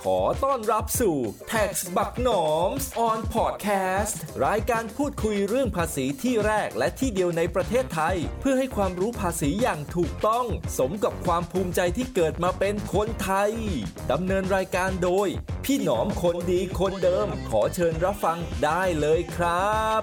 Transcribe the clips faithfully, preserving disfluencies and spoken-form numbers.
ขอต้อนรับสู่ Tax บักหนอม on Podcast รายการพูดคุยเรื่องภาษีที่แรกและที่เดียวในประเทศไทยเพื่อให้ความรู้ภาษีอย่างถูกต้องสมกับความภูมิใจที่เกิดมาเป็นคนไทยดำเนินรายการโดยพี่หนอมคนดีคนเดิมขอเชิญรับฟังได้เลยครับ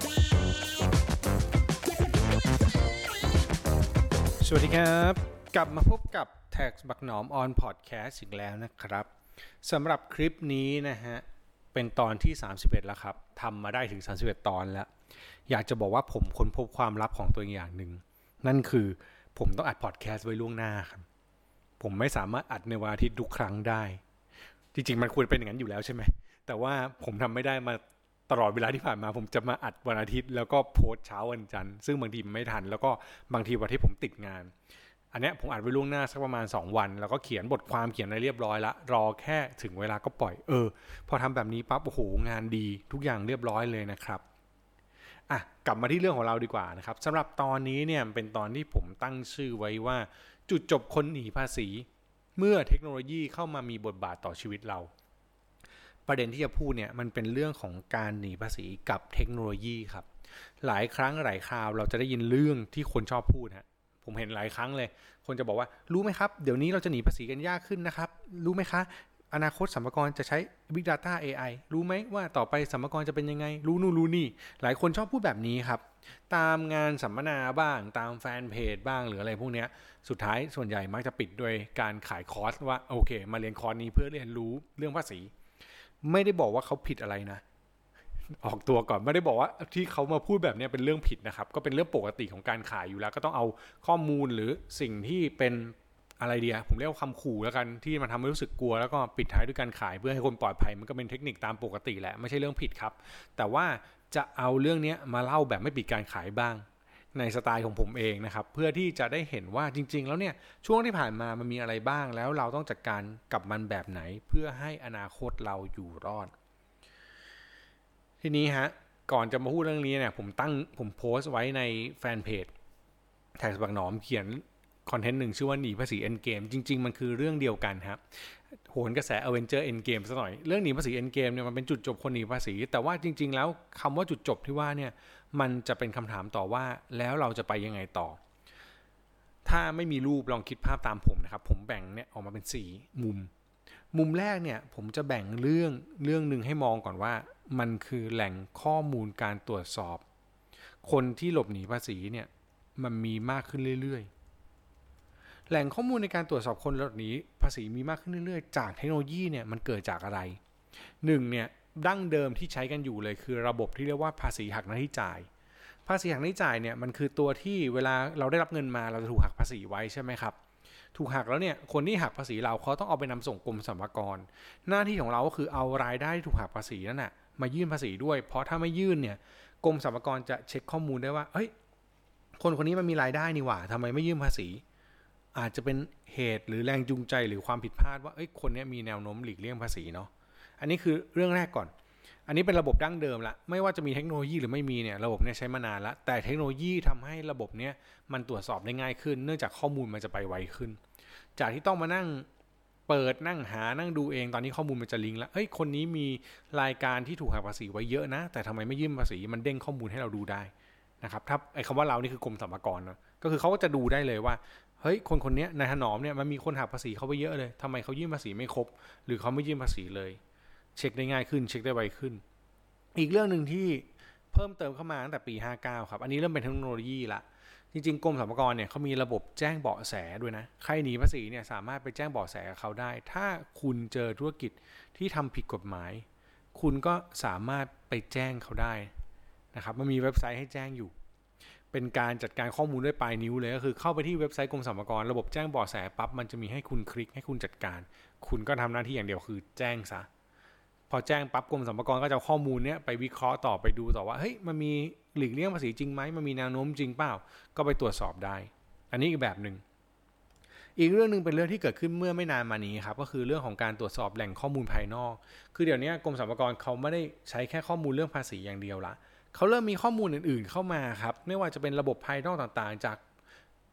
สวัสดีครับกลับมาพบกับ Tax บักหนอม on Podcast อีกแล้วนะครับสำหรับคลิปนี้นะฮะเป็นตอนที่สามสิบเอ็ดแล้วครับทำมาได้ถึงสามสิบเอ็ดตอนแล้วอยากจะบอกว่าผมค้นพบความลับของตัวเองอย่างหนึ่งนั่นคือผมต้องอัดพอดแคสต์ไว้ล่วงหน้าครับผมไม่สามารถอัดในวันอาทิตย์ทุกครั้งได้จริงๆมันควรเป็นอย่างนั้นอยู่แล้วใช่ไหมแต่ว่าผมทำไม่ได้มาตลอดเวลาที่ผ่านมาผมจะมาอัดวันอาทิตย์แล้วก็โพสต์เช้าวันจันทร์ซึ่งบางทีมันไม่ทันแล้วก็บางทีวันที่ผมติดงานอันเนี้ยผมอัดไว้ล่วงหน้าสักประมาณสองวันแล้วก็เขียนบทความเขียนอะไรเรียบร้อยละรอแค่ถึงเวลาก็ปล่อยเออพอทำแบบนี้ปั๊บโอ้โหงานดีทุกอย่างเรียบร้อยเลยนะครับอ่ะกลับมาที่เรื่องของเราดีกว่านะครับสำหรับตอนนี้เนี่ยเป็นตอนที่ผมตั้งชื่อไว้ว่าจุดจบคนหนีภาษีเมื่อเทคโนโลยีเข้ามามีบทบาทต่อชีวิตเราประเด็นที่จะพูดเนี่ยมันเป็นเรื่องของการหนีภาษีกับเทคโนโลยีครับหลายครั้งหลายคราวเราจะได้ยินเรื่องที่คนชอบพูดฮะผมเห็นหลายครั้งเลยคนจะบอกว่ารู้ไหมครับเดี๋ยวนี้เราจะหนีภาษีกันยากขึ้นนะครับรู้ไหมคะอนาคตสรรพากรจะใช้ Big Data เอ ไอ รู้ไหมว่าต่อไปสรรพากรจะเป็นยังไงรู้นู่นรู้นี่หลายคนชอบพูดแบบนี้ครับตามงานสัมมนาบ้างตามแฟนเพจบ้างหรืออะไรพวกนี้สุดท้ายส่วนใหญ่มักจะปิดโดยการขายคอร์สว่าโอเคมาเรียนคอร์สนี้เพื่อเรียนรู้เรื่องภาษีไม่ได้บอกว่าเขาผิดอะไรนะออกตัวก่อนไม่ได้บอกว่าที่เขามาพูดแบบนี้เป็นเรื่องผิดนะครับก็เป็นเรื่องปกติของการขายอยู่แล้วก็ต้องเอาข้อมูลหรือสิ่งที่เป็นอะไรเดียผมเรียกว่าคำขู่แล้วกันที่มันทำให้รู้สึกกลัวแล้วก็ปิดท้ายด้วยการขายเพื่อให้คนปลอดภัยมันก็เป็นเทคนิคตามปกติแหละไม่ใช่เรื่องผิดครับแต่ว่าจะเอาเรื่องนี้มาเล่าแบบไม่ปิดการขายบ้างในสไตล์ของผมเองนะครับเพื่อที่จะได้เห็นว่าจริงๆแล้วเนี่ยช่วงที่ผ่านมามันมีอะไรบ้างแล้วเราต้องจัดการกับมันแบบไหนเพื่อให้อนาคตเราอยู่รอดทีนี้ฮะก่อนจะมาพูดเรื่องนี้เนี่ยผมตั้งผมโพสต์ไว้ในแฟนเพจแท็กบักหนอมเขียนคอนเทนต์หนึ่งชื่อว่าหนีภาษี Endgame จริงๆมันคือเรื่องเดียวกันครับโหนกระแส Avenger Endgame ซะหน่อยเรื่องหนีภาษี Endgame เนี่ยมันเป็นจุดจบคนหนีภาษีแต่ว่าจริงๆแล้วคำว่าจุดจบที่ว่าเนี่ยมันจะเป็นคำถามต่อว่าแล้วเราจะไปยังไงต่อถ้าไม่มีรูปลองคิดภาพตามผมนะครับผมแบ่งเนี่ยออกมาเป็นสี่มุมมุมแรกเนี่ยผมจะแบ่งเรื่องเรื่องนึงให้มองก่อนว่ามันคือแหล่งข้อมูลการตรวจสอบคนที่หลบหนีภาษีเนี่ยมันมีมากขึ้นเรื่อยๆแหล่งข้อมูลในการตรวจสอบคนหลบหนีภาษีมีมากขึ้นเรื่อยๆจากเทคโนโลยีเนี่ยมันเกิดจากอะไรหนึ่งเนี่ยดั้งเดิมที่ใช้กันอยู่เลยคือระบบที่เรียกว่าภาษีหักหน้าที่จ่ายภาษีหักหน้าที่จ่ายเนี่ยมันคือตัวที่เวลาเราได้รับเงินมาเราจะถูกหักภาษีไว้ใช่ไหมครับถูกหักแล้วเนี่ยคนที่หักภาษีเราเขาต้องเอาไปนำส่งกรมสรรพากรหน้าที่ของเราก็คือเอารายได้ที่ถูกหักภาษีนั่นแหะมายื่นภาษีด้วยเพราะถ้าไม่ยื่นเนี่ยกรมสรรพากรจะเช็คข้อมูลได้ว่าเฮ้ยคนคนนี้มันมีรายได้นี่หว่าทำไมไม่ยื่นภาษีอาจจะเป็นเหตุหรือแรงจูงใจหรือความผิดพลาดว่าเอ้ยคนนี้มีแนวโน้มหลีกเลี่ยงภาษีเนาะอันนี้คือเรื่องแรกก่อนอันนี้เป็นระบบดั้งเดิมละไม่ว่าจะมีเทคโนโลยีหรือไม่มีเนี่ยระบบเนี้ยใช้มานานละแต่เทคโนโลยีทำให้ระบบเนี้ยมันตรวจสอบได้ง่ายขึ้นเนื่องจากข้อมูลมันจะไปไวขึ้นจากที่ต้องมานั่งเปิดนั่งหานั่งดูเองตอนนี้ข้อมูลมันจะลิงก์แล้วเอ้ยคนนี้มีรายการที่ถูกหักภาษีไว้เยอะนะแต่ทำไมไม่ยื่นภาษีมันเด้งข้อมูลให้เราดูได้นะครับถ้าไอ้คำว่าเรานี่คือกรมสรรพากรนะก็คือเขาก็จะดูได้เลยว่าเฮ้ยคนคนนี้นายถนอมเนี่ยมันมีคนหักภาษีเขาไปเยอะเลยทำไมเขายื่นภาษีไม่ครบหรือเขาไม่ยื่นภาษีเลยเช็คได้ง่ายขึ้นเช็คได้ไวขึ้นอีกเรื่องนึงที่เพิ่มเติมเข้ามาตั้งแต่ปีห้าเก้าครับอันนี้เริ่มเป็นเทคโนโลยีละจริงๆกรมสรรพากรเนี่ยเขามีระบบแจ้งเบาะแสด้วยนะใครหนีภาษีเนี่ยสามารถไปแจ้งเบาะแสกับเขาได้ถ้าคุณเจอธุรกิจที่ทำผิดกฎหมายคุณก็สามารถไปแจ้งเขาได้นะครับมันมีเว็บไซต์ให้แจ้งอยู่เป็นการจัดการข้อมูลด้วยปลายนิ้วเลยก็คือเข้าไปที่เว็บไซต์กรมสรรพากรระบบแจ้งเบาะแสปั๊บมันจะมีให้คุณคลิกให้คุณจัดการคุณก็ทำหน้าที่อย่างเดียวคือแจ้งซะพอแจ้งปั๊บกรมสรรพากรก็จะเอาข้อมูลเนี้ยไปวิเคราะห์ต่อไปดูต่อว่าเฮ้ยมันมีหลีกเลี่ยงภาษีจริงไหมมันมีแนวโน้มจริงเปล่าก็ไปตรวจสอบได้อันนี้อีกแบบนึงอีกเรื่องนึงเป็นเรื่องที่เกิดขึ้นเมื่อไม่นานมานี้ครับก็คือเรื่องของการตรวจสอบแหล่งข้อมูลภายนอกคือเดี๋ยวนี้กรมสรรพากรเขาไม่ได้ใช้แค่ข้อมูลเรื่องภาษีอย่างเดียวละเขาเริ่มมีข้อมูลอื่นๆเข้ามาครับไม่ว่าจะเป็นระบบภายนอกต่างๆจาก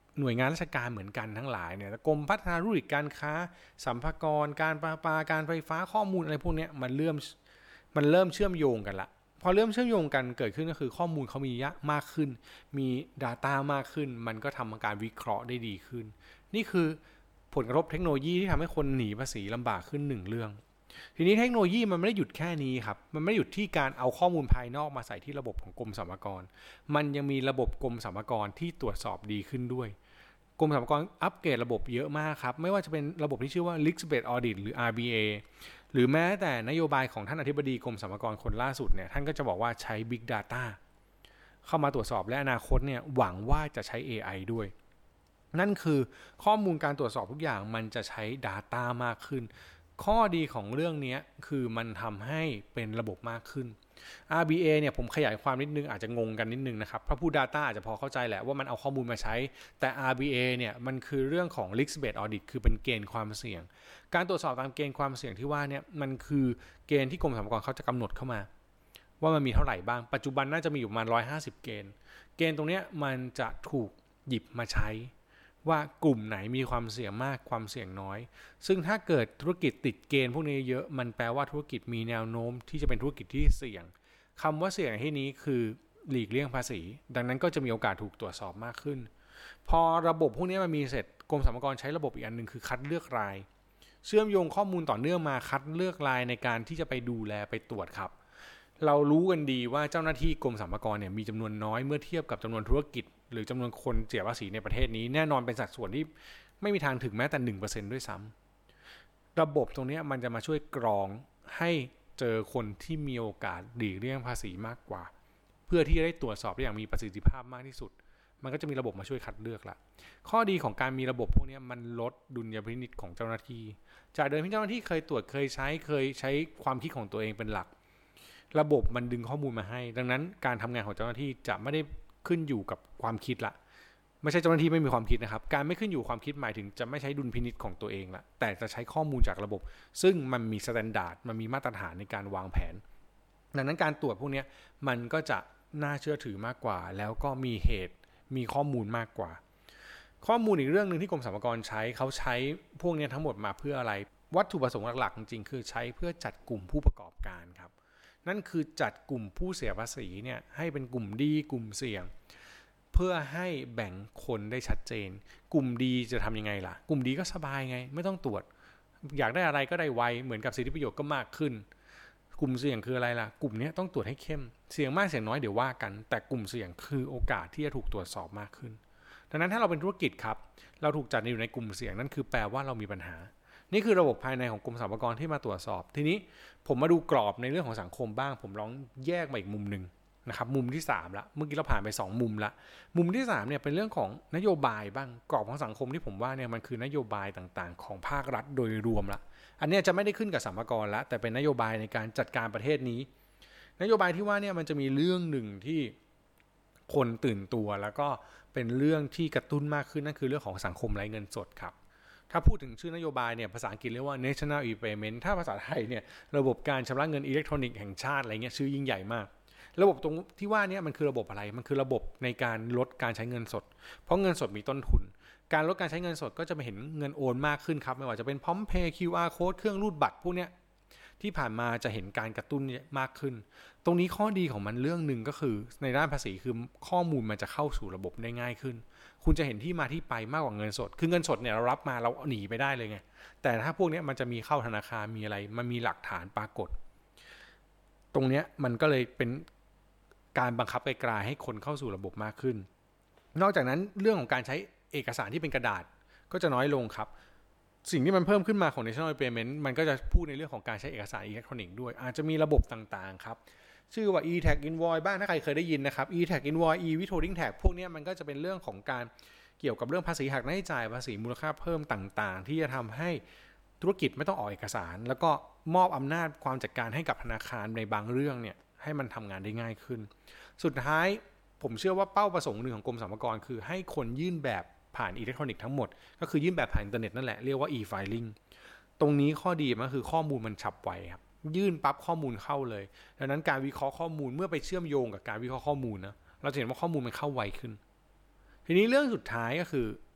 หน่วยงานราชการเหมือนกันทั้งหลายเนี่ยกรมพัฒนาธุรกิจการค้าสรรพากรการประปาการไฟฟ้าข้อมูลอะไรพวกนี้มันเริ่มมันเริ่มเชื่อมโยงกันละพอเริ่มเชื่อมโยงกันเกิดขึ้นก็คือข้อมูลเขามีเยอะมากขึ้นมี data มากขึ้นมันก็ทำการวิเคราะห์ได้ดีขึ้นนี่คือผลกระทบเทคโนโลยีที่ทำให้คนหนีภาษีลำบากขึ้นหนึ่งเรื่องทีนี้เทคโนโลยีมันไม่ได้หยุดแค่นี้ครับมันไม่ได้หยุดที่การเอาข้อมูลภายนอกมาใส่ที่ระบบของกรมสรรพากรมันยังมีระบบกรมสรรพากรที่ตรวจสอบดีขึ้นด้วยกรมสรรพากรอัปเกรดระบบเยอะมากครับไม่ว่าจะเป็นระบบที่ชื่อว่า Risk Based Audit หรือ อาร์ บี เอ หรือแม้แต่นโยบายของท่านอธิบดีกรมสรรพากรคนล่าสุดเนี่ยท่านก็จะบอกว่าใช้ Big Data เข้ามาตรวจสอบและอนาคตเนี่ยหวังว่าจะใช้ เอ ไอ ด้วยนั่นคือข้อมูลการตรวจสอบทุกอย่างมันจะใช้ data มากขึ้นข้อดีของเรื่องนี้คือมันทำให้เป็นระบบมากขึ้น อาร์ บี เอ เนี่ยผมขยายความนิดนึงอาจจะงงกันนิดนึงนะครับเพราะผู้ data อาจจะพอเข้าใจแหละว่ามันเอาข้อมูลมาใช้แต่ อาร์ บี เอ เนี่ยมันคือเรื่องของ risk based audit คือเป็นเกณฑ์ความเสี่ยงการตรวจสอบตามเกณฑ์ความเสี่ยงที่ว่าเนี่ยมันคือเกณฑ์ที่กรมสรรพากรเขาจะกำหนดเข้ามาว่ามันมีเท่าไหร่บ้างปัจจุบันน่าจะมีอยู่ประมาณหนึ่งร้อยห้าสิบเกณฑ์เกณฑ์ตรงนี้มันจะถูกหยิบมาใช้ว่ากลุ่มไหนมีความเสี่ยงมากความเสี่ยงน้อยซึ่งถ้าเกิดธุรกิจติดเกณฑ์พวกนี้เยอะมันแปลว่าธุรกิจมีแนวโน้มที่จะเป็นธุรกิจที่เสี่ยงคำว่าเสี่ยงที่นี้คือหลีกเลี่ยงภาษีดังนั้นก็จะมีโอกาสถูกตรวจสอบมากขึ้นพอระบบพวกนี้มันมีเสร็จกรมสรรพากรใช้ระบบอีกอันนึงคือคัดเลือกรายเชื่อมโยงข้อมูลต่อเนื่องมาคัดเลือกรายในการที่จะไปดูแลไปตรวจครับเรารู้กันดีว่าเจ้าหน้าที่กรมสรรพากรเนี่ยมีจำนวนน้อยเมื่อเทียบกับจำนวนธุรกิจหรือจำนวนคนเสียภาษีในประเทศนี้แน่นอนเป็นสัดส่วนที่ไม่มีทางถึงแม้แต่ หนึ่งเปอร์เซ็นต์ ด้วยซ้ำระบบตรงนี้มันจะมาช่วยกรองให้เจอคนที่มีโอกาสหลีกเลี่ยงภาษีมากกว่าเพื่อที่จะได้ตรวจสอบได้อย่างมีประสิทธิภาพมากที่สุดมันก็จะมีระบบมาช่วยคัดเลือกละข้อดีของการมีระบบพวกนี้มันลดดุลยพินิจของเจ้าหน้าที่จากเดิมที่เจ้าหน้าที่เคยตรวจเคยใช้เคยใช้ความคิดของตัวเองเป็นหลักระบบมันดึงข้อมูลมาให้ดังนั้นการทำงานของเจ้าหน้าที่จะไม่ได้ขึ้นอยู่กับความคิดละไม่ใช่เจ้าหน้าที่ไม่มีความคิดนะครับการไม่ขึ้นอยู่ความคิดหมายถึงจะไม่ใช้ดุลพินิจของตัวเองละแต่จะใช้ข้อมูลจากระบบซึ่งมันมีมาตรฐานมันมีมาตรฐานในการวางแผนดังนั้นการตรวจพวกนี้มันก็จะน่าเชื่อถือมากกว่าแล้วก็มีเหตุมีข้อมูลมากกว่าข้อมูลอีกเรื่องนึงที่กรมสรรพากรใช้เขาใช้พวกนี้ทั้งหมดมาเพื่ออะไรวัตถุประสงค์หลักๆจริงๆคือใช้เพื่อจัดกลุ่มผู้ประกอบการครับนั่นคือจัดกลุ่มผู้เสียภาษีเนี่ยให้เป็นกลุ่มดีกลุ่มเสี่ยงเพื่อให้แบ่งคนได้ชัดเจนกลุ่มดีจะทำยังไงล่ะกลุ่มดีก็สบายไงไม่ต้องตรวจอยากได้อะไรก็ได้ไวเหมือนกับสิทธิประโยชน์ก็มากขึ้นกลุ่มเสี่ยงคืออะไรล่ะกลุ่มนี้ต้องตรวจให้เข้มเสี่ยงมากเสี่ยงน้อยเดี๋ยวว่ากันแต่กลุ่มเสี่ยงคือโอกาสที่จะถูกตรวจสอบมากขึ้นดังนั้นถ้าเราเป็นธุรกิจครับเราถูกจัดอยู่ในกลุ่มเสี่ยงนั่นคือแปลว่าเรามีปัญหานี่คือระบบภายในของกรมสรรพากรที่มาตรวจสอบทีนี้ผมมาดูกรอบในเรื่องของสังคมบ้างผมลองแยกมาอีกมุมนึงนะครับมุมที่สามละเมื่อกี้เราผ่านไปสองมุมละมุมที่สามเนี่ยเป็นเรื่องของนโยบายบ้างกรอบของสังคมที่ผมว่าเนี่ยมันคือนโยบายต่างๆของภาครัฐโดยรวมละอันนี้จะไม่ได้ขึ้นกับสรรพากรละแต่เป็นนโยบายในการจัดการประเทศนี้นโยบายที่ว่าเนี่ยมันจะมีเรื่องหนึ่งที่คนตื่นตัวแล้วก็เป็นเรื่องที่กระตุ้นมากขึ้นนั่นคือเรื่องของสังคมไร้เงินสดครับถ้าพูดถึงชื่อนโยบายเนี่ยภาษาอังกฤษเรียกว่า National E-Payment ถ้าภาษาไทยเนี่ยระบบการชำระเงินอิเล็กทรอนิกส์แห่งชาติอะไรเงี้ยชื่อยิ่งใหญ่มากระบบตรงที่ว่านี้มันคือระบบอะไรมันคือระบบในการลดการใช้เงินสดเพราะเงินสดมีต้นทุนการลดการใช้เงินสดก็จะไปเห็นเงินโอนมากขึ้นครับไม่ว่าจะเป็นพร้อมเพย์ คิว อาร์ Code เครื่องรูดบัตรพวกเนี้ยที่ผ่านมาจะเห็นการกระตุ้นมากขึ้นตรงนี้ข้อดีของมันเรื่องนึงก็คือในด้านภาษีคือข้อมูลมันจะเข้าสู่ระบบได้ง่ายขึ้นคุณจะเห็นที่มาที่ไปมากกว่าเงินสดคือเงินสดเนี่ยเรารับมาเราหนีไปได้เลยไงแต่ถ้าพวกนี้มันจะมีเข้าธนาคารมีอะไรมันมีหลักฐานปรากฏตรงนี้มันก็เลยเป็นการบังคับไกลๆให้คนเข้าสู่ระบบมากขึ้นนอกจากนั้นเรื่องของการใช้เอกสารที่เป็นกระดาษก็จะน้อยลงครับสิ่งที่มันเพิ่มขึ้นมาของ National Payment มันก็จะพูดในเรื่องของการใช้เอกสารอิเล็กทรอนิกส์ด้วยอาจจะมีระบบต่างๆครับชื่อว่า e-tag invoice บ้างถ้าใครเคยได้ยินนะครับ e-tag invoice e-withholding tax พวกนี้มันก็จะเป็นเรื่องของการเกี่ยวกับเรื่องภาษีหักหน้าที่จ่ายภาษีมูลค่าเพิ่มต่างๆที่จะทำให้ธุรกิจไม่ต้องออกเอกสารแล้วก็มอบอำนาจความจัดการให้กับธนาคารในบางเรื่องเนี่ยให้มันทำงานได้ง่ายขึ้นสุดท้ายผมเชื่อว่าเป้าประสงค์หนึ่งของกรมสรรพากรคือให้คนยื่นแบบผ่านอิเล็กทรอนิกส์ทั้งหมดก็คือยื่นแบบผ่านอินเทอร์เน็ตนั่นแหละเรียกว่า e-filing ตรงนี้ข้อดีมันคือข้อมูลมันฉับไวครับยื่นปั๊บข้อมูลเข้าเลยดังนั้นการวิเคราะห์ข้อมูลเมื่อไปเชื่อมโยงกับการวิเคราะห์ข้อมูลนะเราจะเห็นว่าข้อมูลมันเข้าไวขึ้นทีนี้เรื่องสุดท้ายก็คือ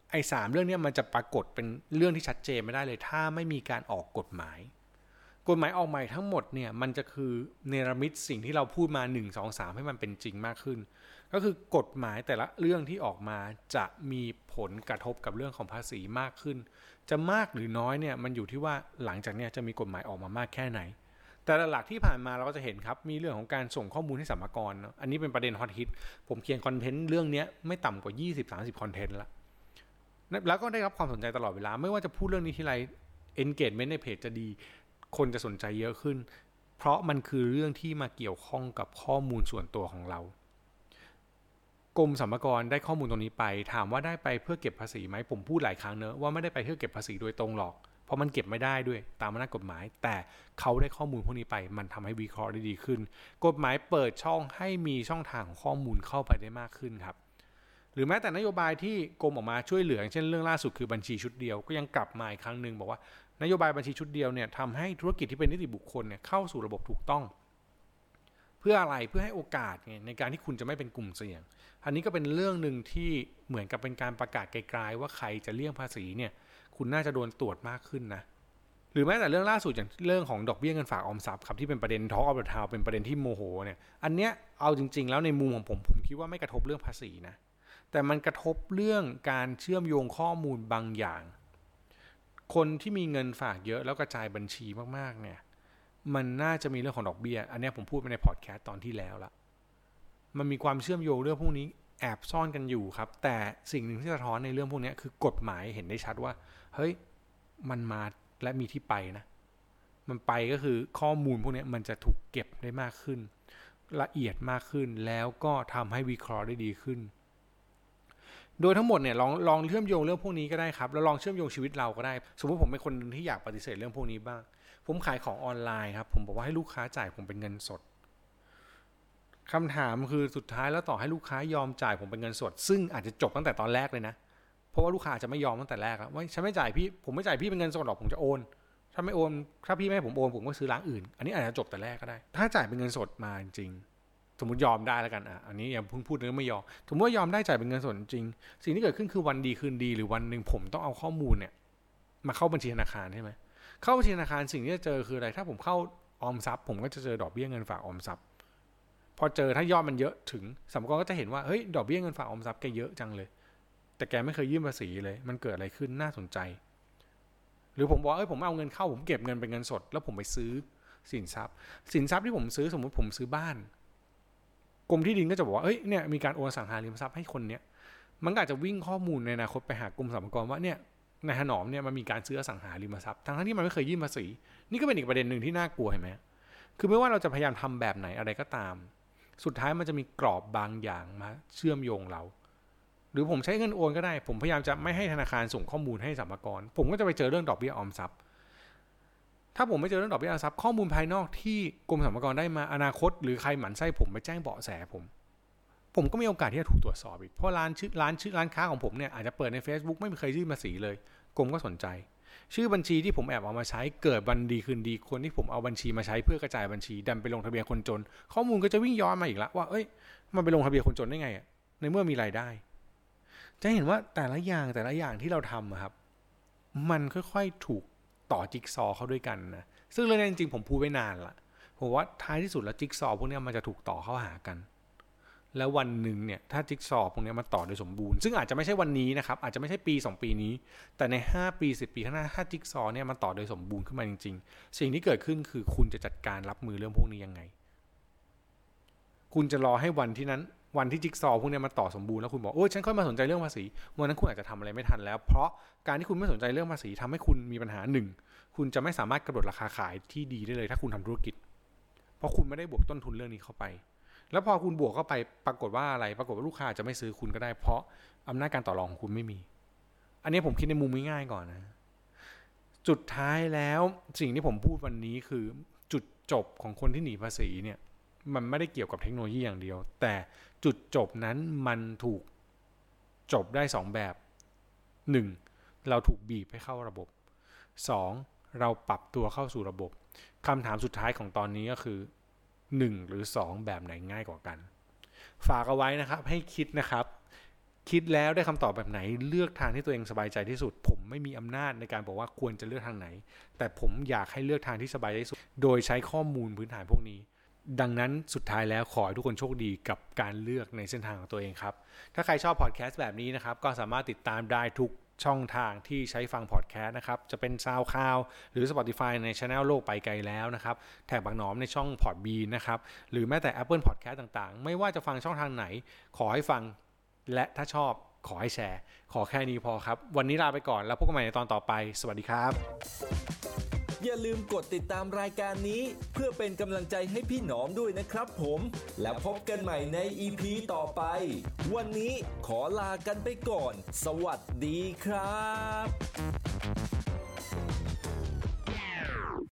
ไอ้สามเรื่องนี้มันจะปรากฏเป็นเรื่องที่ชัดเจนไม่ได้เลยถ้าไม่มีการออกกฎหมายกฎหมายออกใหม่ทั้งหมดเนี่ยมันจะคือเนรมิตสิ่งที่เราพูดมาหนึ่ง สอง สามให้มันเป็นจริงมากขึ้นก็คือกฎหมายแต่ละเรื่องที่ออกมาจะมีผลกระทบกับเรื่องของภาษีมากขึ้นจะมากหรือน้อยเนี่ยมันอยู่ที่ว่าหลังจากนี้จะมีกฎหมายออกมามากแค่ไหนแต่หลักที่ผ่านมาเราก็จะเห็นครับมีเรื่องของการส่งข้อมูลให้สรรพากรเนาะอันนี้เป็นประเด็นฮอตฮิตผมเขียนคอนเทนต์เรื่องนี้ไม่ต่ำกว่า ยี่สิบถึงสามสิบ คอนเทนต์ละแล้วก็ได้รับความสนใจตลอดเวลาไม่ว่าจะพูดเรื่องนี้ทีไร engagement ในเพจจะดีคนจะสนใจเยอะขึ้นเพราะมันคือเรื่องที่มาเกี่ยวข้องกับข้อมูลส่วนตัวของเรากรมสรรพากรได้ข้อมูลตรงนี้ไปถามว่าได้ไปเพื่อเก็บภาษีไหมผมพูดหลายครั้งเนอะว่าไม่ได้ไปเพื่อเก็บภาษีโดยตรงหรอกเพราะมันเก็บไม่ได้ด้วยตามอำนาจกฎหมายแต่เขาได้ข้อมูลพวกนี้ไปมันทำให้วิเคราะห์ได้ดีขึ้นกฎหมายเปิดช่องให้มีช่องทางของข้อมูลเข้าไปได้มากขึ้นครับหรือแม้แต่นโยบายที่กรมออกมาช่วยเหลือเช่นเรื่องล่าสุดคือบัญชีชุดเดียวก็ยังกลับมาอีกครั้งนึงบอกว่านโยบายบัญชีชุดเดียวเนี่ยทำให้ธุรกิจที่เป็นนิติบุคคลเนี่ยเข้าสู่ระบบถูกต้องเพื่ออะไรเพื่อให้โอกาสไงในการที่คุณจะไม่เป็นกลุ่มเสี่ยงอันนี้ก็เป็นเรื่องนึงที่เหมือนกับเป็นการประกาศไกลๆว่าใครจะเลี่ยงภาษีเนี่ยคุณน่าจะโดนตรวจมากขึ้นนะหรือแม้แต่เรื่องล่าสุดอย่างเรื่องของดอกเบี้ยเงินฝากออมทรัพย์ครับที่เป็นประเด็น Talk of the Town เป็นประเด็นที่โมโหเนี่ยอันเนี้ยเอาจริงๆแล้วในมุมของผมผมคิดว่าไม่กระทบเรื่องภาษีนะแต่มันกระทบเรื่องการเชื่อมโยงข้อมูลบางอย่างคนที่มีเงินฝากเยอะแล้วกระจายบัญชีมากๆเนี่ยมันน่าจะมีเรื่องของดอกเบี้ยอันนี้ผมพูดไปในพอดแคสต์ตอนที่แล้วละมันมีความเชื่อมโยงเรื่องพวกนี้แอบซ่อนกันอยู่ครับแต่สิ่งหนึ่งที่สะท้อนในเรื่องพวกนี้คือกฎหมายเห็นได้ชัดว่าเฮ้ยมันมาและมีที่ไปนะมันไปก็คือข้อมูลพวกนี้มันจะถูกเก็บได้มากขึ้นละเอียดมากขึ้นแล้วก็ทำให้วิเคราะห์ได้ดีขึ้นโดยทั้งหมดเนี่ยลองลองเชื่อมโยงเรื่องพวกนี้ก็ได้ครับแล้วลองเชื่อมโยงชีวิตเราก็ได้สมมติผมเป็นคนนึงที่อยากปฏิเสธเรื่องพวกนี้บ้างผมขายของออนไลน์ครับผมบอกว่าให้ลูกค้าจ่ายผมเป็นเงินสดคำถามคือสุดท้ายแล้วต่อให้ลูกค้ายอมจ่ายผมเป็นเงินสดซึ่งอาจจะจบตั้งแต่ตอนแรกเลยนะเพราะว่าลูกค้าจะไม่ยอมตั้งแต่แรกแล้วว่าฉันไม่จ่ายพี่ผมไม่จ่ายพี่เป็นเงินสดหรอกผมจะโอนถ้าไม่โอนถ้าพี่ไม่ให้ผมโอนผมก็ซื้อร้านอื่นอันนี้อาจจะจบแต่แรกก็ได้ถ้าจ่ายเป็นเงินสดมาจริงสมมติยอมได้แล้วกันอ่ะอันนี้อย่าเพิ่งพูดเรื่องไม่ยอมสมมติว่ายอมได้จ่ายเป็นเงินสดจริงสิ่งที่เกิดขึ้นคือวันดีคืนดีหรือวันนึงผมต้องเอาข้อมูลเนี่ยมาเข้าบัญชีธนาคารใช่ไหมเข้าบัญชีธนาคารสิ่งที่จะเจอคืออะไรถ้าผมเข้าออมทรัพย์ผมก็จะเจอดอกเบี้ยเงินฝากออมทรัพย์พอเจอถ้ายอดมันเยอะถึงสรรพากรก็จะเห็นว่าเฮ้ยดอกเบี้ยเงินฝากออมทรัพย์แกเยอะจังเลยแต่แกไม่เคยยื่นภาษีเลยมันเกิดอะไรขึ้นน่าสนใจหรือผมบอกเอ้ยผมเอาเงินเข้าผมเก็บเงินเป็นเงินสดแล้วผมไปซื้อสินทรัพย์สินทรัพย์ที่ผมซื้อสมมติผมซื้อบ้านกรมที่ดินก็จะบอกว่าเอ้ยเนี่ยมีการโอนอสังหาริมทรัพย์ให้คนเนี้ยมันก็อาจจะวิ่งข้อมูลในอนาคตไปหากรมสรรพากรว่าเนี่ยในถนอมเนี่ยมันมีการซื้ออสังหาริมทรัพย์ทั้งที่มันไม่เคยยื่นภาษีนี่ก็เป็นอีกประเด็นหนึ่งที่น่ากลัวเห็นไหมคือไม่ว่าเราจะพยายามทำแบบไหนอะไรก็ตามสุดท้ายมันจะมีกรอบบางอย่างมาเชื่อมโยงเราหรือผมใช้เงินโอนก็ได้ผมพยายามจะไม่ให้ธนาคารส่งข้อมูลให้สรรพากรผมก็จะไปเจอเรื่องดอกเบี้ยออมทรัพย์ถ้าผมไม่เจอเรื่องดอกเบี้ยออมทรัพย์ข้อมูลภายนอกที่กรมสรรพากรได้มาอนาคตหรือใครหมั่นไส้ผมไปแจ้งเบาะแสผมผมก็มีโอกาสที่จะถูกตรวจสอบอีกเพราะร้านชื่อร้านชื่อร้านค้าของผมเนี่ยอาจจะเปิดใน Facebook ไม่เคยยื่นภาษีเลยกรมก็สนใจชื่อบัญชีที่ผมแอบเอามาใช้เกิดวันดีคืนดีคนที่ผมเอาบัญชีมาใช้เพื่อกระจายบัญชีดันไปลงทะเบียนคนจนข้อมูลก็จะวิ่งย้อนมาอีกแล้วว่าเอ้ยมันไปลงทะเบียนคนจนได้ไงอ่ะในเมื่อมีรายได้จะเห็นว่าแต่ละอย่างแต่ละอย่างที่เราทำครับมันค่อยๆถูกต่อจิ๊กซอว์เข้าด้วยกันนะซึ่งเรื่องนี้จริงๆผมพูดไว้นานละผมว่าท้ายที่สุดแล้วจิ๊กซอว์พวกนี้มันจะถูกต่อเข้าหากันแล้ววันหนึ่งเนี่ยถ้าจิ๊กซอว์พวกนี้มันต่อโดยสมบูรณ์ซึ่งอาจจะไม่ใช่วันนี้นะครับอาจจะไม่ใช่ปีสองปีนี้แต่ในห้าปีสิบปีข้างหน้าถ้าจิ๊กซอว์เนี่ยมันต่อโดยสมบูรณ์ขึ้นมาจริงๆสิ่งที่เกิดขึ้นคือคุณจะจัดการรับมือเรื่องพวกนี้ยังไงคุณจะรอให้วันที่นั้นวันที่จิ๊กซอว์พวกนี้มันต่อสมบูรณ์แล้วคุณบอกโอ้ยฉันค่อยมาสนใจเรื่องภาษีวันนั้นคุณอาจจะทำอะไรไม่ทันแล้วเพราะการที่คุณไม่สนใจเรื่องภาษีทำให้คุณมีปัญหาหนึ่งคุณจะไม่สามารถกำหนดราคาขายที่ดีได้เลยถ้าคุณทำธุรกิจเพราะคุณไม่ได้บวกต้นทุนเรื่องนี้เข้าไปแล้วพอคุณบวกเข้าไปปรากฏว่าอะไรปรากฏว่าลูกค้าจะไม่ซื้อคุณก็ได้เพราะอำนาจการต่อรองของคุณไม่มีอันนี้ผมคิดในมุมง่ายๆก่อนนะจุดท้ายแล้วสิ่งที่ผมพูดวันนี้คือจุดจบของคนที่หนีภาษีเนี่ยมันไม่ได้เกี่ยวกับเทคโนโลยีอย่างเดียวแต่จุดจบนั้นมันถูกจบได้สองแบบหนึ่งเราถูกบีบให้เข้าระบบสองเราปรับตัวเข้าสู่ระบบคำถามสุดท้ายของตอนนี้ก็คือหนึ่งหรือสองแบบไหนง่ายกว่ากันฝากเอาไว้นะครับให้คิดนะครับคิดแล้วได้คำตอบแบบไหนเลือกทางที่ตัวเองสบายใจที่สุดผมไม่มีอำนาจในการบอกว่าควรจะเลือกทางไหนแต่ผมอยากให้เลือกทางที่สบายใจที่สุดโดยใช้ข้อมูลพื้นฐานพวกนี้ดังนั้นสุดท้ายแล้วขอให้ทุกคนโชคดีกับการเลือกในเส้นทางของตัวเองครับถ้าใครชอบพอดแคสต์แบบนี้นะครับก็สามารถติดตามได้ทุกช่องทางที่ใช้ฟังพอดแคสต์นะครับจะเป็น SoundCloud หรือ Spotify ใน Channel โลกไปไกลแล้วนะครับแท็กบักหนอมในช่อง Podbean นะครับหรือแม้แต่ Apple Podcast ต่างๆไม่ว่าจะฟังช่องทางไหนขอให้ฟังและถ้าชอบขอให้แชร์ขอแค่นี้พอครับวันนี้ลาไปก่อนแล้วพบกันใหม่ในตอนต่อไปสวัสดีครับอย่าลืมกดติดตามรายการนี้เพื่อเป็นกำลังใจให้พี่หนอมด้วยนะครับผมแล้วพบกันใหม่ใน อี พี ต่อไปวันนี้ขอลากันไปก่อนสวัสดีครับ